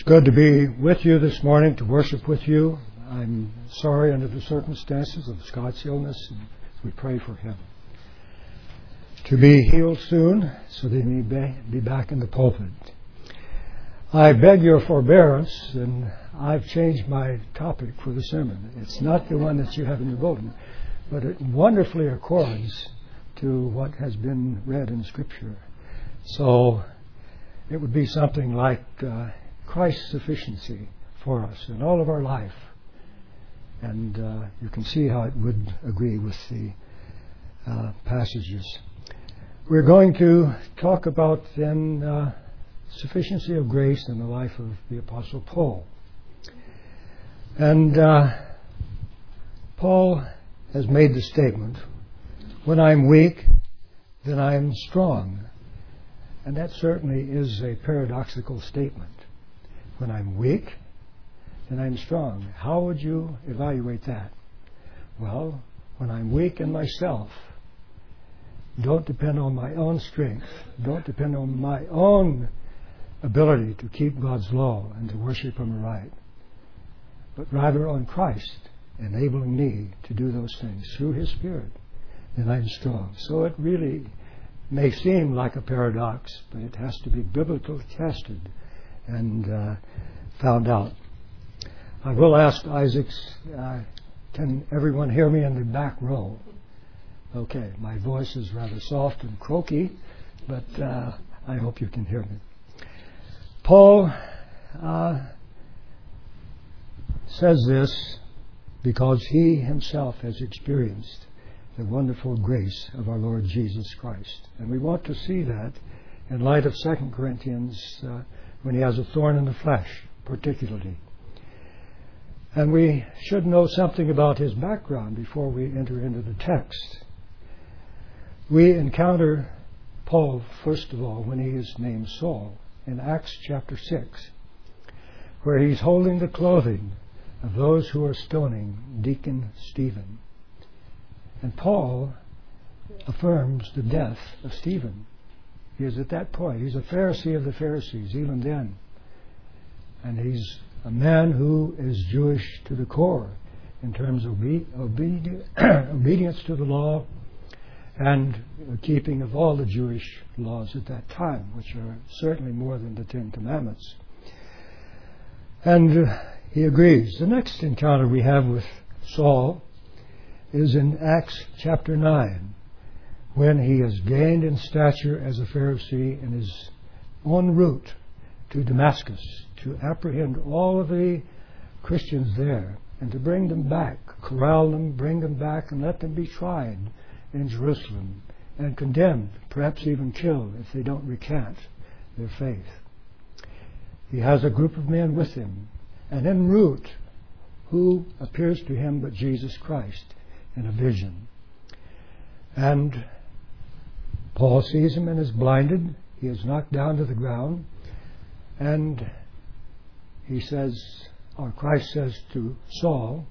It's good to be with you this morning, to worship with you. I'm sorry under the circumstances of Scott's illness, and we pray for him to be healed soon so that he may be back in the pulpit. I beg your forbearance, and I've changed my topic for the sermon. It's not the one that you have in your bulletin, but it wonderfully accords to what has been read in Scripture. So it would be something like Christ's sufficiency for us in all of our life. And you can see how it would agree with the passages. We're going to talk about then sufficiency of grace in the life of the Apostle Paul. And Paul has made the statement, when I'm weak, then I am strong. And that certainly is a paradoxical statement. When I'm weak, then I'm strong. How would you evaluate that? Well, when I'm weak in myself, don't depend on my own strength, don't depend on my own ability to keep God's law and to worship Him right, but rather on Christ enabling me to do those things through His Spirit, then I'm strong. So it really may seem like a paradox, but it has to be biblically tested and found out. I will ask Isaacs, can everyone hear me in the back row? Okay, my voice is rather soft and croaky, but I hope you can hear me. Paul says this because he himself has experienced the wonderful grace of our Lord Jesus Christ. And we want to see that in light of 2 Corinthians when he has a thorn in the flesh, particularly. And we should know something about his background before we enter into the text. We encounter Paul, first of all, when he is named Saul, in Acts chapter 6, where he's holding the clothing of those who are stoning Deacon Stephen. And Paul affirms the death of Stephen. He is at that point. He's a Pharisee of the Pharisees, even then. And he's a man who is Jewish to the core in terms of obedience to the law and keeping of all the Jewish laws at that time, which are certainly more than the Ten Commandments. And he agrees. The next encounter we have with Saul is in Acts chapter 9, when he has gained in stature as a Pharisee and is en route to Damascus to apprehend all of the Christians there and to bring them back, corral them, bring them back, and let them be tried in Jerusalem and condemned, perhaps even killed if they don't recant their faith. He has a group of men with him, and en route, who appears to him but Jesus Christ in a vision. And Paul sees him and is blinded. He is knocked down to the ground. And he says, or Christ says to Saul,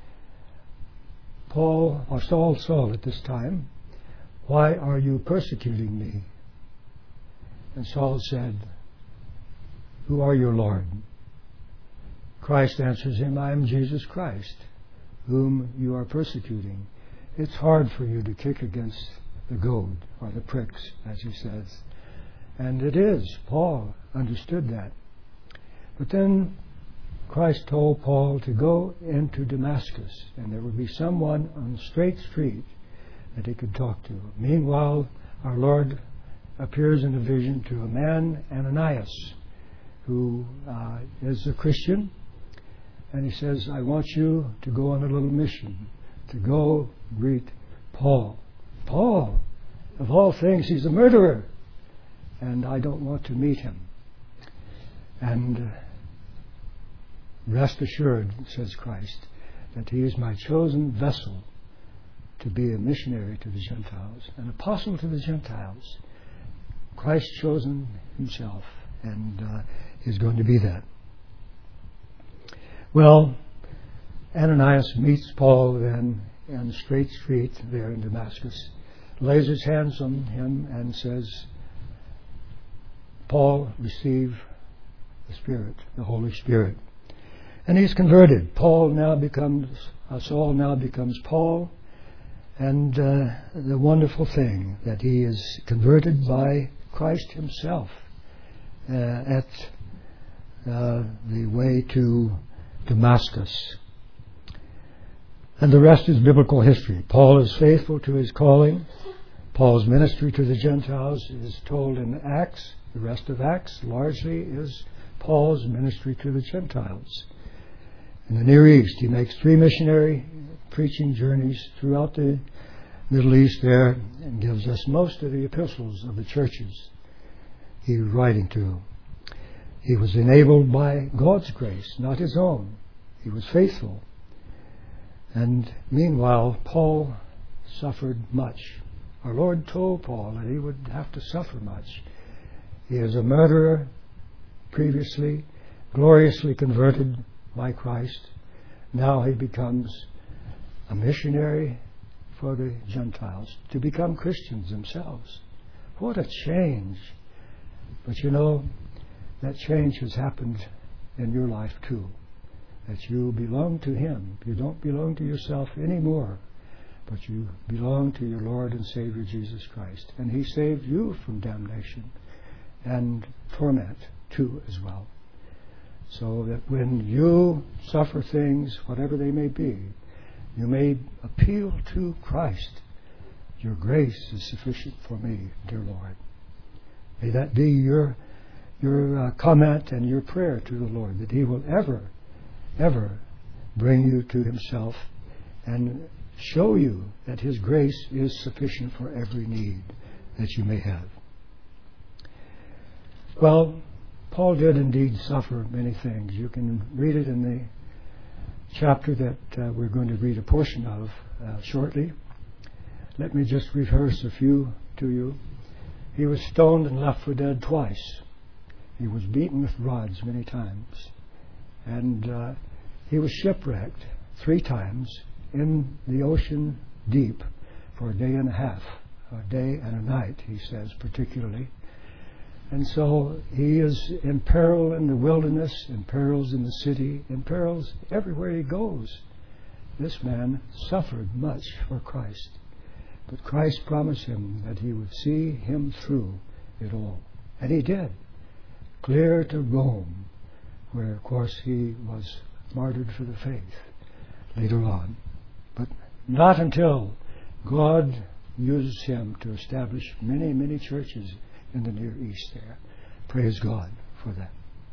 Saul at this time, why are you persecuting me? And Saul said, who are you, Lord? Christ answers him, I am Jesus Christ, whom you are persecuting. It's hard for you to kick against the goad, or the pricks, as he says. And it is. Paul understood that. But then Christ told Paul to go into Damascus, and there would be someone on the straight street that he could talk to. Meanwhile, our Lord appears in a vision to a man, Ananias, who is a Christian, and he says, I want you to go on a little mission, to go greet Paul. Paul, of all things, he's a murderer, and I don't want to meet him. And rest assured, says Christ, that he is my chosen vessel to be a missionary to the Gentiles, an apostle to the Gentiles. Christ chosen himself, and is going to be that. Well, Ananias meets Paul then on the straight street there in Damascus, lays his hands on him and says, Paul, receive the Spirit, the Holy Spirit. And he's converted. Saul now becomes Paul. And the wonderful thing that he is converted by Christ himself at the way to Damascus. And the rest is biblical history. Paul is faithful to his calling. Paul's ministry to the Gentiles is told in Acts. The rest of Acts largely is Paul's ministry to the Gentiles. In the Near East, he makes 3 missionary preaching journeys throughout the Middle East there and gives us most of the epistles of the churches he was writing to. He was enabled by God's grace, not his own. He was faithful. And meanwhile, Paul suffered much. Our Lord told Paul that he would have to suffer much. He is a murderer previously, gloriously converted by Christ. Now he becomes a missionary for the Gentiles, to become Christians themselves. What a change. But you know, that change has happened in your life too. That you belong to Him. You don't belong to yourself anymore, but you belong to your Lord and Savior Jesus Christ. And He saved you from damnation and torment too as well. So that when you suffer things, whatever they may be, you may appeal to Christ. Your grace is sufficient for me, dear Lord. May that be your comment and your prayer to the Lord, that He will ever bring you to Himself and show you that His grace is sufficient for every need that you may have. Well, Paul did indeed suffer many things. You can read it in the chapter that we're going to read a portion of shortly. Let me just rehearse a few to you. He was stoned and left for dead twice. He was beaten with rods many times. And he was shipwrecked 3 times in the ocean deep for a day and a half, a day and a night, he says particularly. And so he is in peril in the wilderness, in perils in the city, in perils everywhere he goes. This man suffered much for Christ. But Christ promised him that He would see him through it all. And He did. Clear to Rome, where, of course, he was martyred for the faith later on. But not until God used him to establish many, many churches in the Near East there. Praise God for that.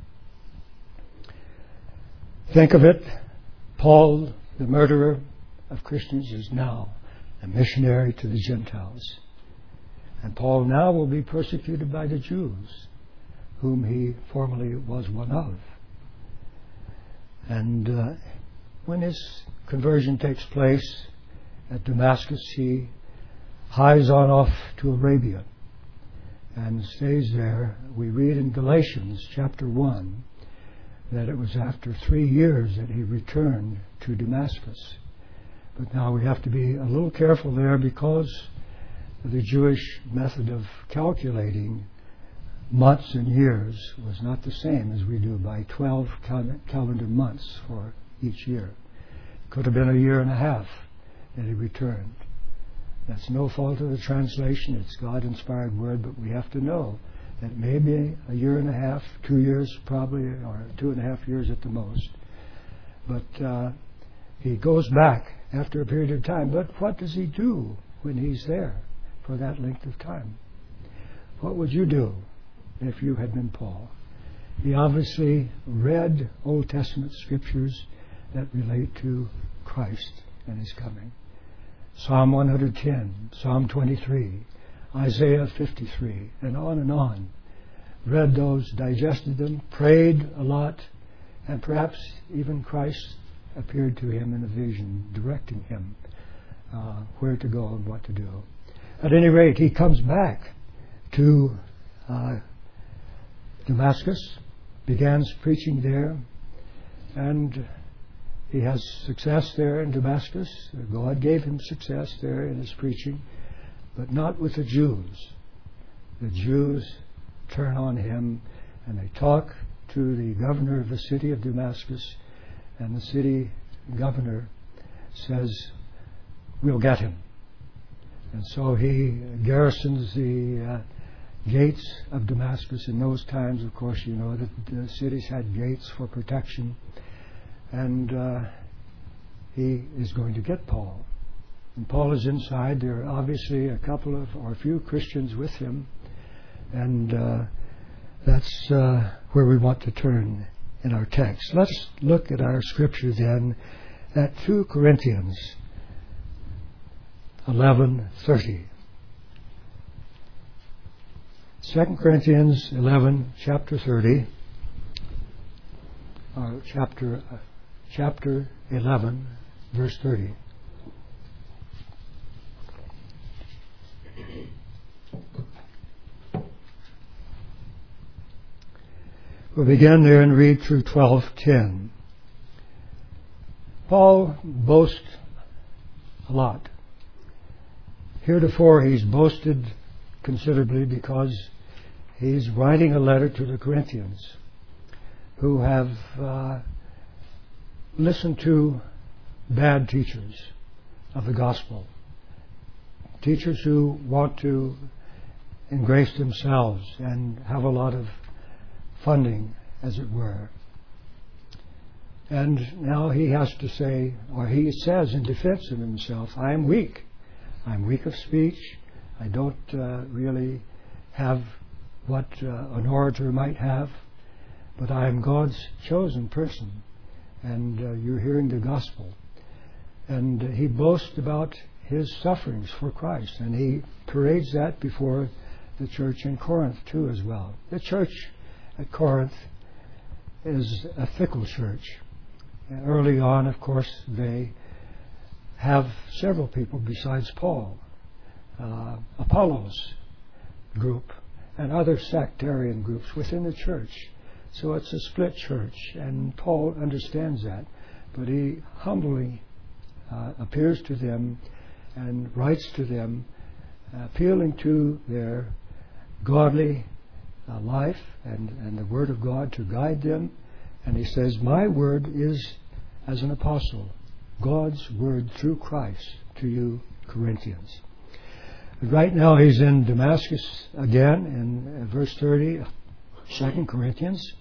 Think of it. Paul, the murderer of Christians, is now a missionary to the Gentiles. And Paul now will be persecuted by the Jews, whom he formerly was one of. And when his conversion takes place at Damascus, he hies on off to Arabia and stays there. We read in Galatians chapter 1 that it was after 3 years that he returned to Damascus. But now we have to be a little careful there, because the Jewish method of calculating months and years was not the same as we do by 12 calendar months for each year. It could have been a year and a half that he returned. That's no fault of the translation. It's God-inspired word, but we have to know that maybe a year and a half, 2 years probably, or 2.5 years at the most. But he goes back after a period of time. But what does he do when he's there for that length of time? What would you do if you had been Paul? He obviously read Old Testament scriptures that relate to Christ and His coming. Psalm 110, Psalm 23, Isaiah 53, and on. Read those, digested them, prayed a lot, and perhaps even Christ appeared to him in a vision, directing him where to go and what to do. At any rate, he comes back to Damascus, begins preaching there, and he has success there in Damascus. God gave him success there in his preaching, but not with the Jews. The Jews turn on him, and they talk to the governor of the city of Damascus, and the city governor says, "We'll get him." And so he garrisons the gates of Damascus. In those times, of course, you know that the cities had gates for protection. And he is going to get Paul. And Paul is inside. There are obviously a couple of, or a few Christians with him. And that's where we want to turn in our text. Let's look at our scripture then at 2 Corinthians 11:30. 2 Corinthians 11, chapter 30, or chapter 11, verse 30. We'll begin there and read through 12:10. Paul boasts a lot. Heretofore he's boasted considerably because he's writing a letter to the Corinthians who have listened to bad teachers of the gospel, teachers who want to engrace themselves and have a lot of funding, as it were. And now he has to say, or he says in defense of himself, I am weak. I'm weak of speech. I don't really have what an orator might have, but I am God's chosen person. And you're hearing the gospel. And he boasts about his sufferings for Christ. And he parades that before the church in Corinth too as well. The church at Corinth is a fickle church. And early on, of course, they have several people besides Paul. Apollos group and other sectarian groups within the church. So it's a split church, and Paul understands that. But he humbly appears to them and writes to them, appealing to their godly life and the Word of God to guide them. And he says, my word is as an apostle, God's word through Christ to you Corinthians. Right now he's in Damascus again in verse 30, 2 Corinthians.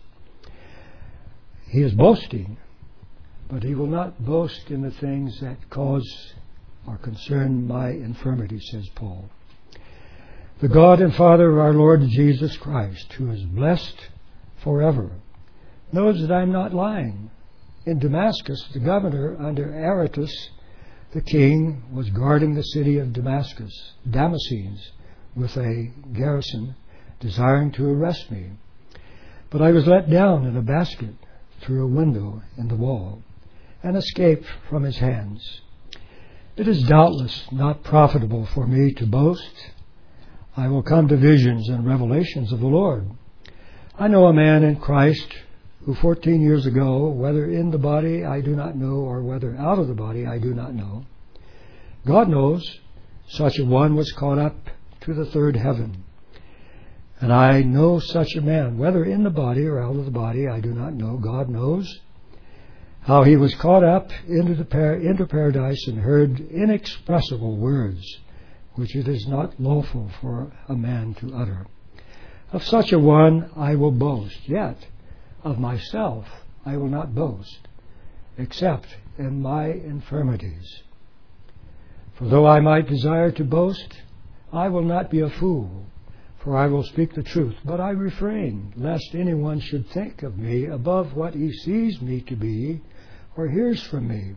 He is boasting, but he will not boast in the things that cause or concern my infirmity, says Paul. The God and Father of our Lord Jesus Christ, who is blessed forever, knows that I'm not lying. In Damascus, the governor under Aretas, the king, was guarding the city of Damascenes, with a garrison, desiring to arrest me. But I was let down in a basket through a window in the wall, and escaped from his hands. It is doubtless not profitable for me to boast. I will come to visions and revelations of the Lord. I know a man in Christ who 14 years ago, whether in the body I do not know, or whether out of the body I do not know, God knows, such a one was caught up to the third heaven. And I know such a man, whether in the body or out of the body I do not know, God knows, how he was caught up into paradise and heard inexpressible words, which it is not lawful for a man to utter. Of such a one I will boast, yet of myself I will not boast, except in my infirmities. For though I might desire to boast, I will not be a fool, for I will speak the truth. But I refrain, lest anyone should think of me above what he sees me to be, or hears from me,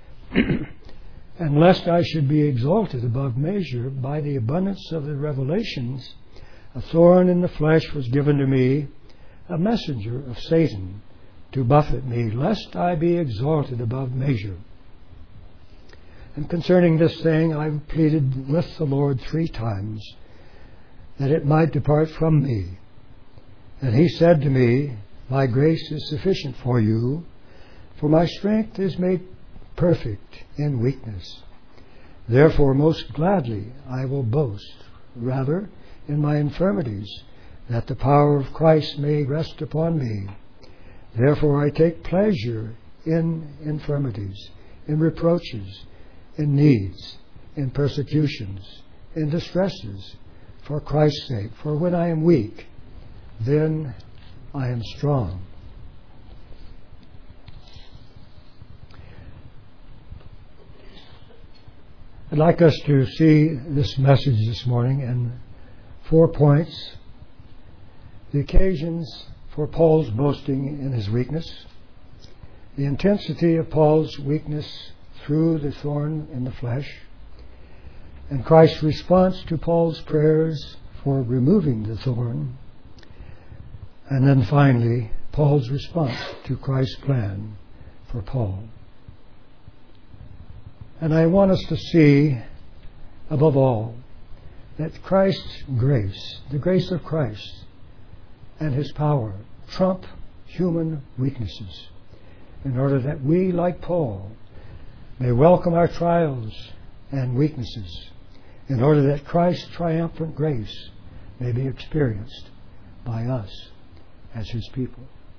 and lest I should be exalted above measure by the abundance of the revelations. A thorn in the flesh was given to me, a messenger of Satan, to buffet me, lest I be exalted above measure. And concerning this thing I pleaded with the Lord 3 times, that it might depart from me. And he said to me, my grace is sufficient for you, for my strength is made perfect in weakness. Therefore most gladly I will boast, rather in my infirmities, that the power of Christ may rest upon me. Therefore I take pleasure in infirmities, in reproaches, in needs, in persecutions, in distresses, for Christ's sake. For when I am weak, then I am strong. I'd like us to see this message this morning in 4 points. The occasions for Paul's boasting in his weakness, the intensity of Paul's weakness through the thorn in the flesh, and Christ's response to Paul's prayers for removing the thorn, and then finally, Paul's response to Christ's plan for Paul. And I want us to see, above all, that Christ's grace, the grace of Christ, and His power trump human weaknesses, in order that we, like Paul, may welcome our trials and weaknesses, in order that Christ's triumphant grace may be experienced by us as His people.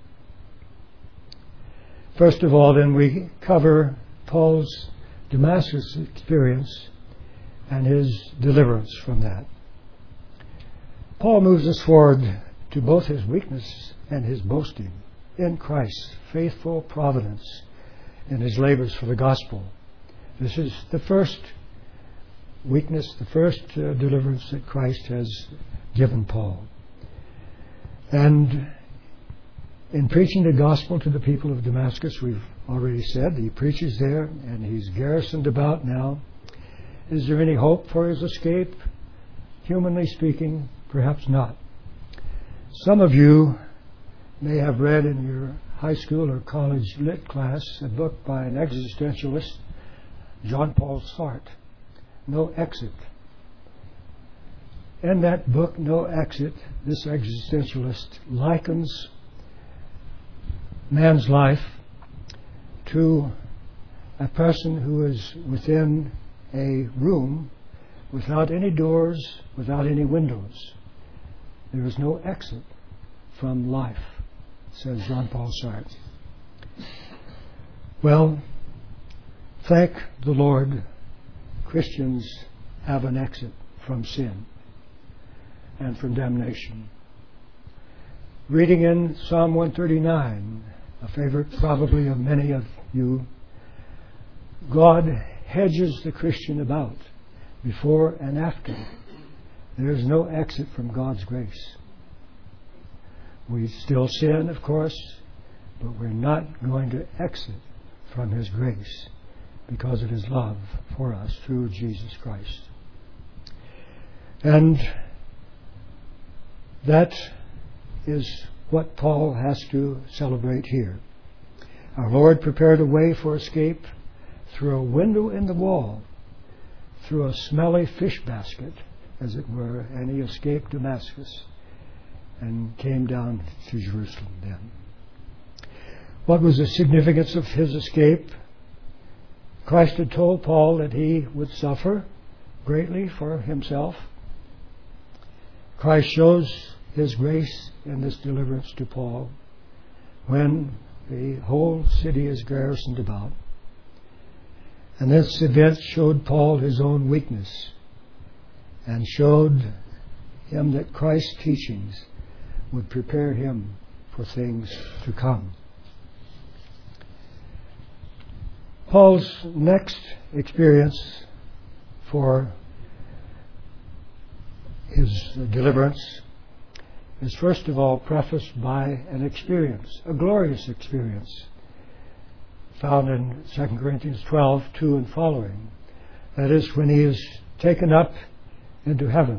First of all, then, we cover Paul's Damascus experience and his deliverance from that. Paul moves us forward to both his weakness and his boasting in Christ's faithful providence in his labors for the gospel. This is the first weakness, the first deliverance that Christ has given Paul. And in preaching the gospel to the people of Damascus, we've already said he preaches there and he's garrisoned about now. Is there any hope for his escape? Humanly speaking, perhaps not. Some of you may have read in your high school or college lit class a book by an existentialist, Jean-Paul Sartre, No Exit. In that book, No Exit, this existentialist likens man's life to a person who is within a room without any doors, without any windows. There is no exit from life, says Jean-Paul Sartre. Well, thank the Lord, Christians have an exit from sin and from damnation. Reading in Psalm 139, a favorite probably of many of you, God hedges the Christian about before and after. There is no exit from God's grace. We still sin, of course, but we're not going to exit from His grace because of His love for us through Jesus Christ. And that is what Paul has to celebrate here. Our Lord prepared a way for escape through a window in the wall, through a smelly fish basket, as it were, and he escaped Damascus and came down to Jerusalem then. What was the significance of his escape? Christ had told Paul that he would suffer greatly for himself. Christ shows His grace in this deliverance to Paul when the whole city is garrisoned about. And this event showed Paul his own weakness and showed him that Christ's teachings would prepare him for things to come. Paul's next experience for his deliverance is first of all prefaced by an experience, a glorious experience, found in 2 Corinthians 12:2 and following. That is when he is taken up into heaven.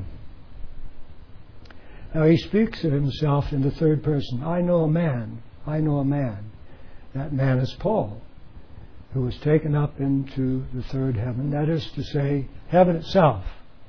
Now he speaks of himself in the third person. I know a man. That man is Paul, who was taken up into the third heaven. That is to say, heaven itself.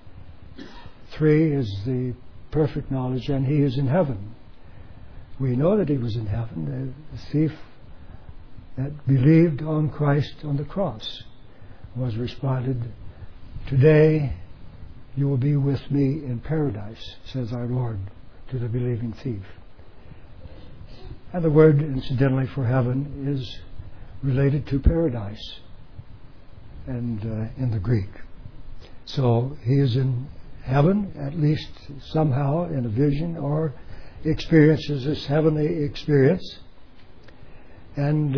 3 is the perfect knowledge, and he is in heaven. We know that he was in heaven. The thief that believed on Christ on the cross was responded, "Today you will be with me in paradise," says our Lord to the believing thief. And the word, incidentally, for heaven is related to paradise, and in the Greek. So he is in heaven, at least somehow in a vision, or experiences this heavenly experience. And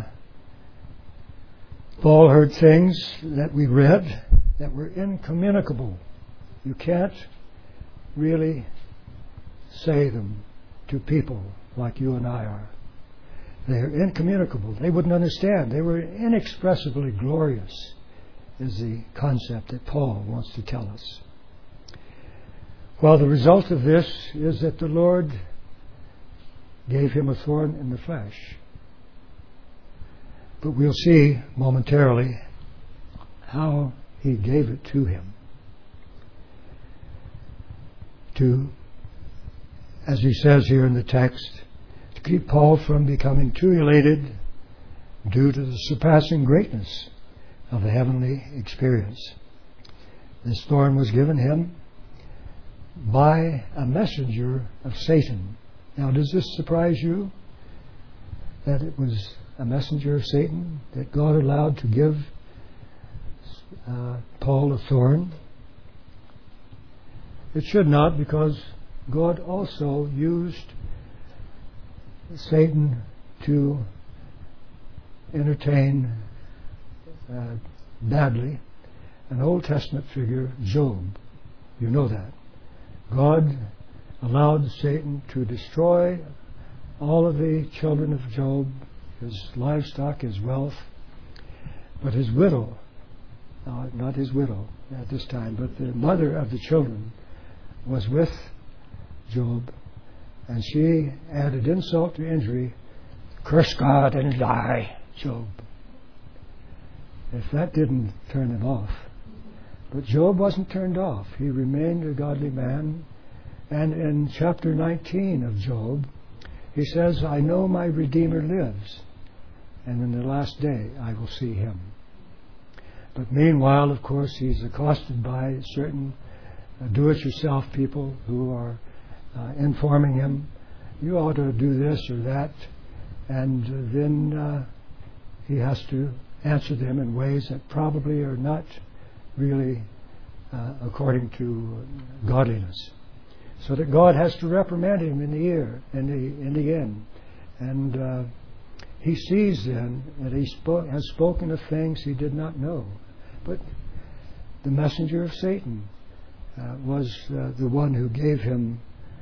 Paul heard things that we read that were incommunicable. You can't really say them to people like you and I are. They are incommunicable. They wouldn't understand. They were inexpressibly glorious, is the concept that Paul wants to tell us. Well, the result of this is that the Lord gave him a thorn in the flesh. But we'll see momentarily how he gave it to him. To, as he says here in the text, to keep Paul from becoming too elated due to the surpassing greatness of the heavenly experience. This thorn was given him by a messenger of Satan. Now, does this surprise you? That it was a messenger of Satan that God allowed to give Paul a thorn? It should not, because God also used Satan to entertain badly an Old Testament figure, Job. You know that. God allowed Satan to destroy all of the children of Job, his livestock, his wealth, but his widow, not his widow at this time, but the mother of the children was with Job, and she added insult to injury. Curse God and die, Job. If that didn't turn him off. But Job wasn't turned off. He remained a godly man. And in chapter 19 of Job, he says, I know my Redeemer lives, and in the last day I will see him. But meanwhile, of course, he's accosted by certain do-it-yourself people who are informing him, you ought to do this or that, and then he has to answer them in ways that probably are not really according to godliness. So that God has to reprimand him in the ear, in the end. And he sees then that he has spoken of things he did not know. But the messenger of Satan was the one who gave him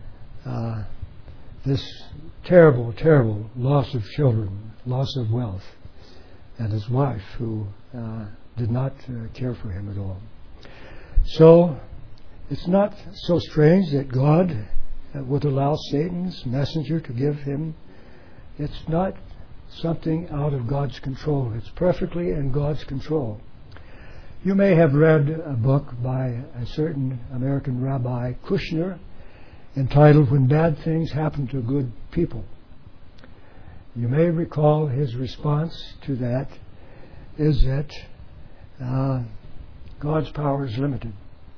this terrible, terrible loss of children, loss of wealth, and his wife, who did not care for him at all. So it's not so strange that God would allow Satan's messenger to give him. It's not something out of God's control. It's perfectly in God's control. You may have read a book by a certain American rabbi, Kushner, entitled When Bad Things Happen to Good People. You may recall his response to that is that God's power is limited.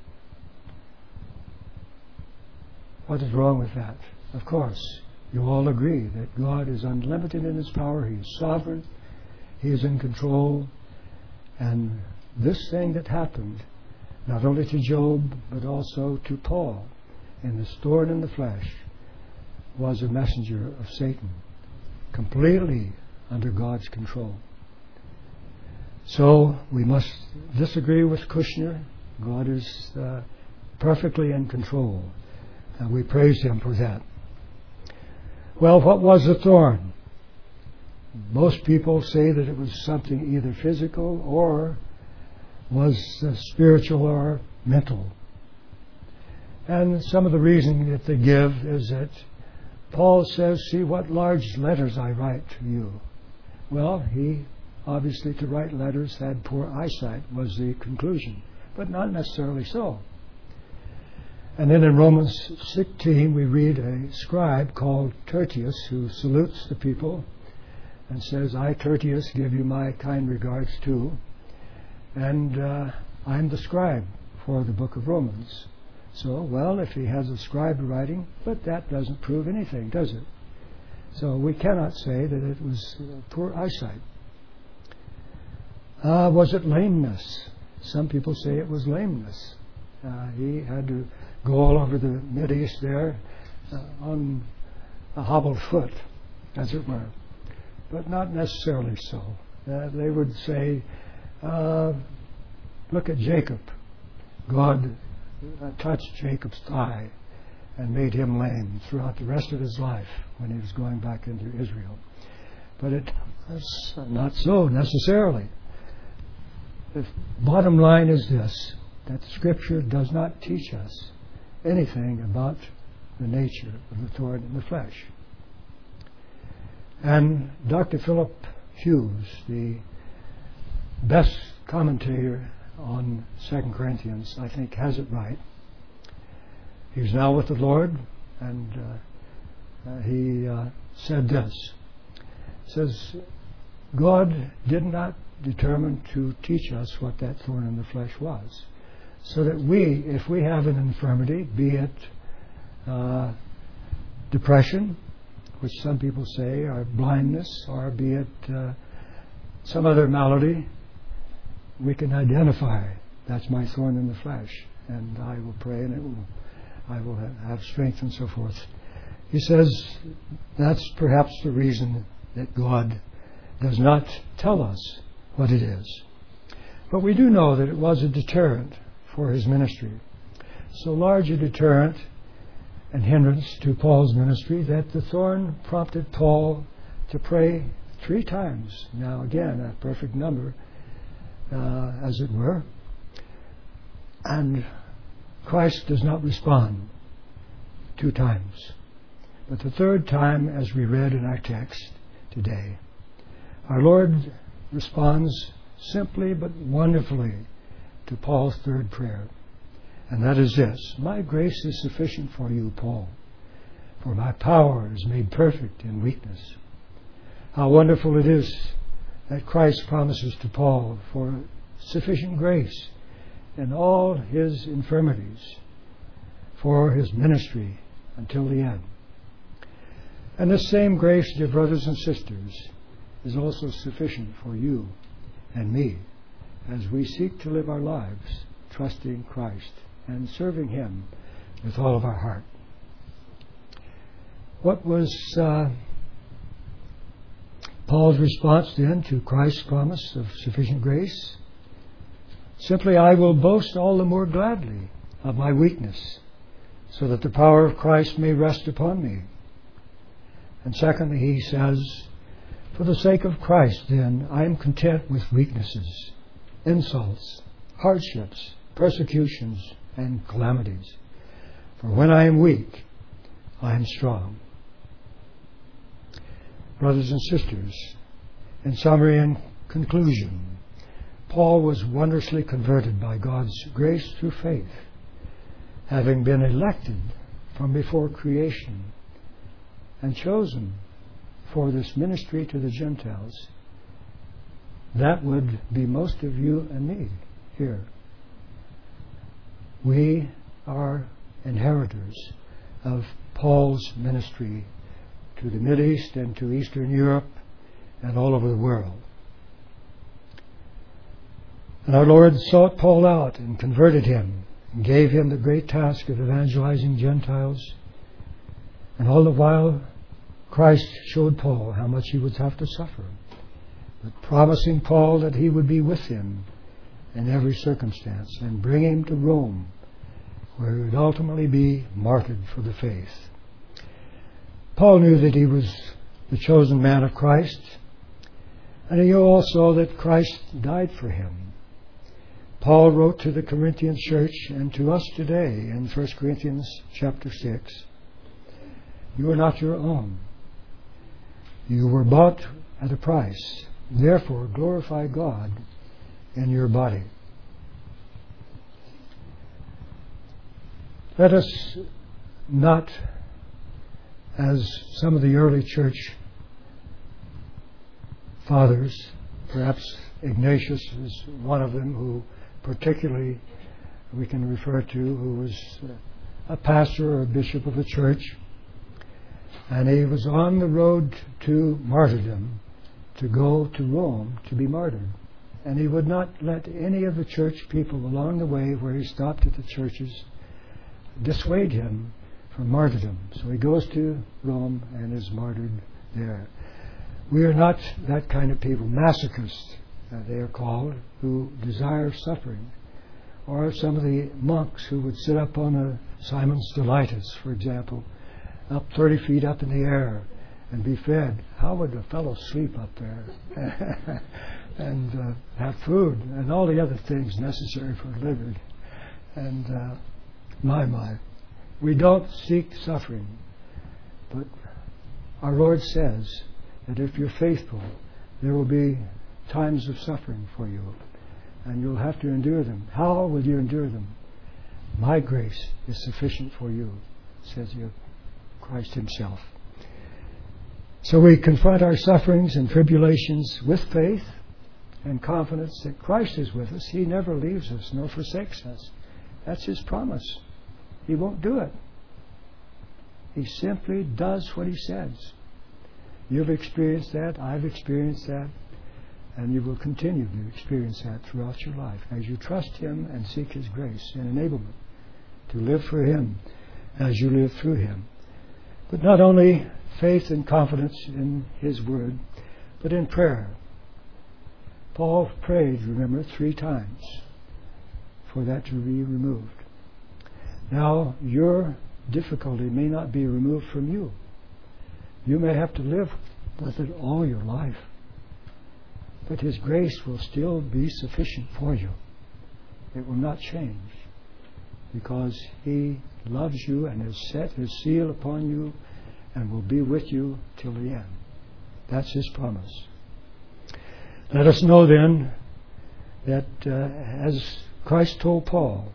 What is wrong with that? Of course, you all agree that God is unlimited in his power. He is sovereign. He is in control. And this thing that happened, not only to Job, but also to Paul, in this thorn in the flesh, was a messenger of Satan, completely under God's control. So we must disagree with Kushner. God is perfectly in control, and we praise him for that. Well, what was the thorn? Most people say that it was something either physical or was spiritual or mental. And some of the reasoning that they give is that Paul says, see what large letters I write to you. Well, he obviously to write letters had poor eyesight was the conclusion, but not necessarily so. And then in Romans 16 we read a scribe called Tertius who salutes the people and says, I, Tertius, give you my kind regards too. And I'm the scribe for the book of Romans. So, well, if he has a scribe writing, but that doesn't prove anything, does it? So we cannot say that it was poor eyesight. Was it lameness? Some people say it was lameness. He had to go all over the Mideast there on a hobbled foot, as it were. But not necessarily so. They would say, look at Jacob. God touched Jacob's thigh and made him lame throughout the rest of his life when he was going back into Israel. But it's not so necessarily. The bottom line is this, that Scripture does not teach us anything about the nature of the thorn in the flesh. And Dr. Philip Hughes, the best commentator on 2 Corinthians, I think has it right. He's now with the Lord, and he said this. He says, God did not determine to teach us what that thorn in the flesh was, so that we, if we have an infirmity, be it depression, which some people say, or blindness, or be it some other malady, we can identify, that's my thorn in the flesh, and I will pray, and I will have strength and so forth. He says that's perhaps the reason that God does not tell us what it is. But we do know that it was a deterrent for his ministry. So large a deterrent and hindrance to Paul's ministry that the thorn prompted Paul to pray 3 times. Now again, a perfect number, as it were. And Christ does not respond 2 times. But the 3rd time, as we read in our text today, our Lord responds simply but wonderfully to Paul's 3rd prayer. And that is this: my grace is sufficient for you, Paul, for my power is made perfect in weakness. How wonderful it is that Christ promises to Paul for sufficient grace in all his infirmities for his ministry until the end. And this same grace, dear brothers and sisters, is also sufficient for you and me as we seek to live our lives trusting Christ and serving Him with all of our heart. What was Paul's response then to Christ's promise of sufficient grace? Simply, I will boast all the more gladly of my weakness, so that the power of Christ may rest upon me. And secondly, he says, for the sake of Christ, then, I am content with weaknesses, insults, hardships, persecutions, and calamities. For when I am weak, I am strong. Brothers and sisters, in summary and conclusion, Paul was wondrously converted by God's grace through faith, having been elected from before creation and chosen for this ministry to the Gentiles. That would be most of you and me here. We are inheritors of Paul's ministry to the Mideast and to Eastern Europe and all over the world. And our Lord sought Paul out and converted him and gave him the great task of evangelizing Gentiles. And all the while, Christ showed Paul how much he would have to suffer, but promising Paul that he would be with him in every circumstance and bring him to Rome, where he would ultimately be martyred for the faith. Paul knew that he was the chosen man of Christ, and he knew also that Christ died for him. Paul wrote to the Corinthian church and to us today in 1 Corinthians chapter 6, you are not your own. You were bought at a price. Therefore, glorify God in your body. Let us not, as some of the early church fathers, perhaps Ignatius is one of them who particularly we can refer to, who was a pastor or a bishop of a church. And he was on the road to martyrdom, to go to Rome to be martyred. And he would not let any of the church people along the way where he stopped at the churches dissuade him from martyrdom. So he goes to Rome and is martyred there. We are not that kind of people, masochists, they are called, who desire suffering. Or some of the monks who would sit up on a Simon Stylites, for example, up 30 feet up in the air and be fed. How would a fellow sleep up there? And have food and all the other things necessary for living. And my. We don't seek suffering. But our Lord says that if you're faithful, there will be times of suffering for you. And you'll have to endure them. How will you endure them? My grace is sufficient for you, says Christ himself. So we confront our sufferings and tribulations with faith and confidence that Christ is with us. He never leaves us nor forsakes us. That's his promise. He won't do it. He simply does what he says. You've experienced that. I've experienced that. And you will continue to experience that throughout your life as you trust him and seek his grace and enablement to live for him as you live through him. But not only faith and confidence in his word, but in prayer. Paul prayed, remember, 3 times for that to be removed. Now, your difficulty may not be removed from you. You may have to live with it all your life. But his grace will still be sufficient for you. It will not change because he loves you and has set his seal upon you and will be with you till the end. That's his promise. Let us know then that as Christ told Paul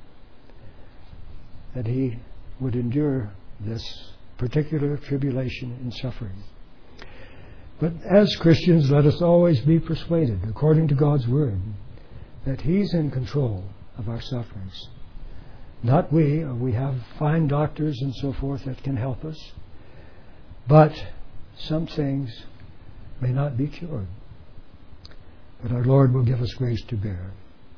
that he would endure this particular tribulation and suffering. But as Christians, let us always be persuaded, according to God's Word, that he's in control of our sufferings. Not we. We have fine doctors and so forth that can help us. But some things may not be cured. But our Lord will give us grace to bear.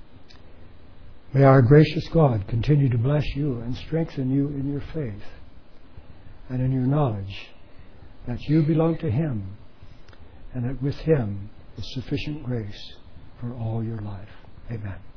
May our gracious God continue to bless you and strengthen you in your faith and in your knowledge that you belong to him and that with him is sufficient grace for all your life. Amen.